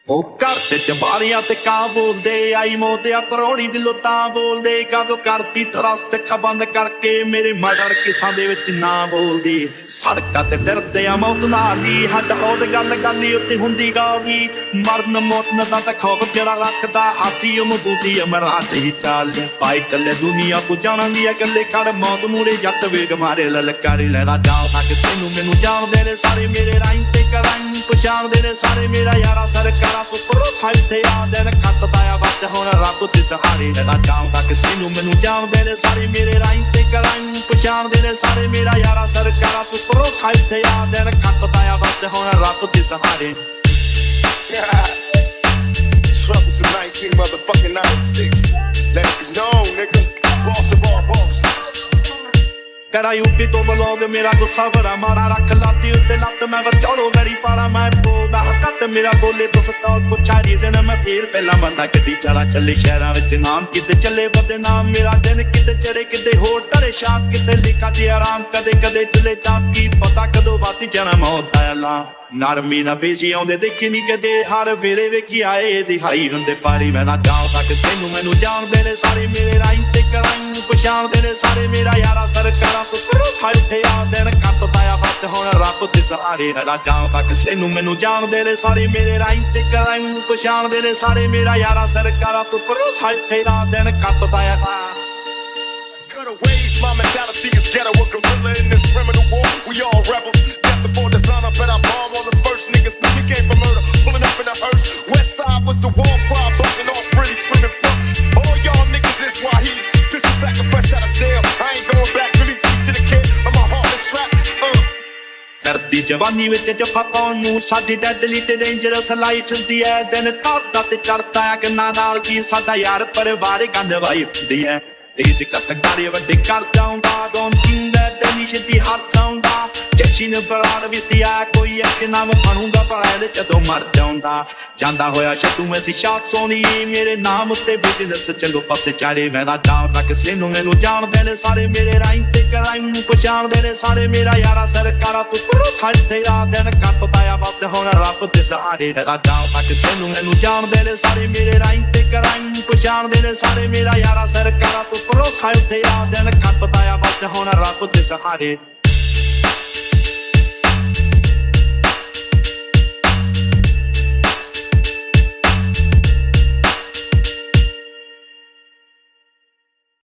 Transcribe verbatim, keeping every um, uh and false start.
ਉਹ ਘਰ ਤੇ ਚਬਾਰੀਆਂ ਤੇ ਕਾਂ ਬੋਲਦੇ ਆਈ ਮੋਤਿਆ ਕਰੋੜੀ ਦੀ ਲੁੱਟਾਂ ਬੋਲਦੇ ਕਦੋਂ ਕਰਤੀ ਤਰਸਤ ਅੱਖਾਂ ਬੰਦ ਕਰਕੇ ਮੇਰੇ ਮਰਡਰ ਕਿਸਾਂ ਦੇ ਵਿੱਚ ਨਾ ਬੋਲਦੀ ਸੜਕਾਂ ਤੇ ਡਰਦੇ ਆ ਮੌਤ ਨਾਲ ਹੀ ਹੱਦ ਉਹਦ ਗੱਲ ਗੱਲ ਹੀ ਉੱਤੇ ਹੁੰਦੀ ਗਾਵੀ ਮਰਨ ਮੌਤ ਨਾ ਤਾਂ ਖੌਫ ਜਿਹੜਾ ਰੱਖਦਾ ਹਾਥੀ ਉਹ ਮਬੂਦੀ ਅਮਰਾਤ ਹੀ ਚਾਲ ਪਾਈ ਕੱਲੇ ਦੁਨੀਆ ਕੋ ਜਾਣਦੀ ਆ ਕੱਲੇ ਖੜ ਮੌਤ ਮੂਰੇ ਜੱਟ ਵੇਗ ਮਾਰੇ ਲਲਕਾਰੀ ਲੈ ਰਾਜਾ ਨਾ ਕਿਸੇ ਨੂੰ ਮੈਨੂੰ ਜਾਣਦੇ ਨੇ ਸਾਰੇ ਮੇਰੇ ਰਾਈਂ ਤੇ ਕਰਾਂ ਪਛਾਣਦੇ ਨੇ ਸਾਰੇ ਮੇਰਾ ਯਾਰਾ ਸਰਕਾਰ ਭਰੋਸਾ ਇੱਥੇ ਆਉਂਦੇ ਨੇ ਕੱਟਦਾ ਆ ਵੱਜ ਹੁਣ ਰੱਬ ਤੇ ਸਹਾਰੇ ਨਾ ਜਾਣਦਾ ਕਿਸੇ ਨੂੰ ਮੈਨੂੰ ਜਾਣਦੇ ਨੇ ਸਾਰੇ ਮੇਰੇ ਰਾਈਂ ਤੇ ਕਰਾਂ ਪਛਾਣਦੇ ਨੇ ਸਾਰੇ ਮੇਰਾ ਯਾਰਾ ਸਰਕਾਰ ਭਰੋਸਾ ਇੱਥੇ ਆਉਂਦੇ ਨੇ ਕੱਟਦਾ ਆ ਵੱਜ ਹੁਣ ਰੱਬ ਤੇ ਸਹਾਰੇ Troubles in nineteen motherfucking ninety-six. Let it be known, nigga. Boss of all boss. ਕਰਾ ਯੂਪੀ ਤੋਂ ਬਲੌਗ ਮੇਰਾ ਗੁੱਸਾ ਬੜਾ ਮਾੜਾ ਰੱਖ ਲਾਤੀ ਉੱਤੇ ਲੱਤ ਮੈਂ ਵਰਚੌਲੋ ਗੜੀ ਪਾਲਾ ਮੈਂ ਬੋਲਦਾ ਹੱਥ ਮੇਰਾ ਬੋਲੇ ਤੋਂ ਸਤਾਉ ਪੁੱਛਾ ਰੀਜ਼ਨ ਮੈਂ ਫੇਰ ਪਹਿਲਾਂ ਬੰਦਾ ਗੱਡੀ ਚਲਾ ਚੱਲੇ ਸ਼ਹਿਰਾਂ ਵਿੱਚ ਨਾਮ ਕਿਤੇ ਚੱਲੇ ਬਦੇ ਨਾਮ ਮੇਰਾ ਦਿਨ ਕਿਤੇ ਚੜੇ ਕਿਤੇ ਹੋਰ ਟਰੇ ਸ਼ਾਮ ਕਿਤੇ ਲਿਖਾ ਦੀ ਆਰਾਮ ਕਦੇ ਕਦੇ ਚਲੇ ਤਾਂ ਕੀ ਪਤਾ ਕਦੋਂ ਵਾਤੀ ਜਾਣਾ ਮੌਤ ਦਾ ਐਲਾਨ ਨਰਮੀ ਨਾ ਬੇਜੀ ਆਉਂਦੇ ਦੇਖੀ ਨੀ ਕਦੇ ਹਰ ਵੇਲੇ ਵੇਖੀ ਆਏ ਦਿਹਾਈ ਹੁੰਦੇ ਪਾਰੀ ਮੈਂ ਨਾ ਜਾਣਦਾ ਕਿਸੇ ਨੂੰ ਮੈਨੂੰ ਜਾਣਦੇ ਨੇ ਸਾਰੇ ਮੇਰੇ ਰਾਈਂ ਤੇ ਕਰਾਂ ਪਛਾਣਦੇ ਨੇ ਸਾਰੇ ਮੇਰਾ ਯਾਰਾ ਸਰਕਾਰਾਂ ਤੋਂ ਭਰੋਸਾ ਉੱਥੇ ਆਉਂਦੇ ਨੇ ਕੱਟਦਾ ਆ ਵੱਧ ਹੁਣ ਰੱਬ ਤੇ ਸਹਾਰੇ ਨਾ ਜਾਣਦਾ ਕਿਸੇ ਨੂੰ ਮੈਨੂੰ ਜਾਣਦੇ ਨੇ ਸਾਰੇ ਮੇਰੇ ਰਾਈਂ ਤੇ ਕਰਾਂ ਪਛਾਣਦੇ ਨੇ ਸਾਰੇ ਮੇਰਾ ਯਾਰਾ ਸਰਕਾਰਾਂ ਤੋਂ ਭਰੋਸਾ ਉੱਥੇ ਆਉਂਦੇ ਨੇ ਕੱਟਦਾ ਆ Cut ways, my mentality is ghetto. A gorilla in this criminal war. We all rebels. Death before dishonor, but I bomb on the first niggas. We came for murder, pulling up in a hearse. West side was the war cry, busting off pretty, screaming fuck. All y'all niggas, this why he pistol back and fresh out of jail. I ain't going back, really speak to the kid. I'm a heart is strapped. Uh. ਕਰਦੀ ਜਵਾਨੀ ਵਿੱਚ ਜਫਾ ਪਾਉਣ ਨੂੰ ਸਾਡੀ deadly ਤੇ dangerous life ਹੁੰਦੀ ਐ ਦਿਨ ਤਾਰਦਾ ਤੇ ਚੜਦਾ ਕਿੰਨਾ ਨਾਲ ਕੀ ਸਾਡਾ ਯਾਰ ਪਰਿਵਾਰ ਗੰਦ ਵਾਈ ਹੁੰਦੀ ਐ ਇਹ ਕੱਟ ਗਾੜੀ ਵੱਡੇ ਕਰ ਜਾਉਂਦਾ don't think that any should be hard ਜਾਉਂਦਾ ਜੱਚੀ ਨੇ ਬਰਾੜ ਵੀ ਸਿਆ ਕੋਈ ਇੱਕ ਨਾਮ ਬਣੂਗਾ ਪਰ ਇਹਦੇ ਜਦੋਂ ਮਰ ਜਾਉਂਦਾ ਜਾਂਦਾ ਹੋਇਆ ਛੱਤੂ ਮੈਂ ਸੀ ਸ਼ਾਟ ਸੋਨੀ ਮੇਰੇ ਨਾਮ ਉੱਤੇ ਬਿਜ਼ਨਸ ਚਲੋ ਪਾਸੇ ਚਾਰੇ ਮੈਂ ਨਾ ਜਾਣਦਾ ਕਿਸੇ ਨੂੰ ਮੈਨੂੰ ਜਾਣਦੇ ਨੇ ਸਾਰੇ ਮੇਰੇ ਰਾਈਂ ਤੇ ਕਰਾਂ ਨੂੰ ਪਛਾਣਦੇ ਨੇ ਸਾਰੇ ਮੇਰਾ ਯਾਰਾ ਸਰਕਾਰਾਂ ਤੋਂ ਭਰੋਸਾ ਇੱਥੇ ਆਉਂਦੇ ਨੇ ਕੱਟਦਾ ਆ ਵੱਧ ਹੁਣ ਰੱਬ ਤੇ ਸਹਾਰੇ ਨਾ ਜਾਣਦਾ ਕਿਸੇ ਨੂੰ ਮੈਨੂੰ ਜਾਣਦੇ ਨੇ ਸਾਰੇ ਮੇਰੇ ਰਾਈਂ ਤੇ ਕਰਾਂ ਪਛਾਣਦੇ ਨੇ ਸਾਰੇ ਮੇਰਾ ਯਾਰਾ ਸਰਕਾਰਾਂ ਤੋਂ ਭਰੋਸਾ ਉੱਥੇ ਆਉਂਦੇ ਨੇ ਕੱਟਦਾ ਆ ਵੱਧ ਹੁਣ ਰੱਬ ਤੇ ਸਹਾਰੇ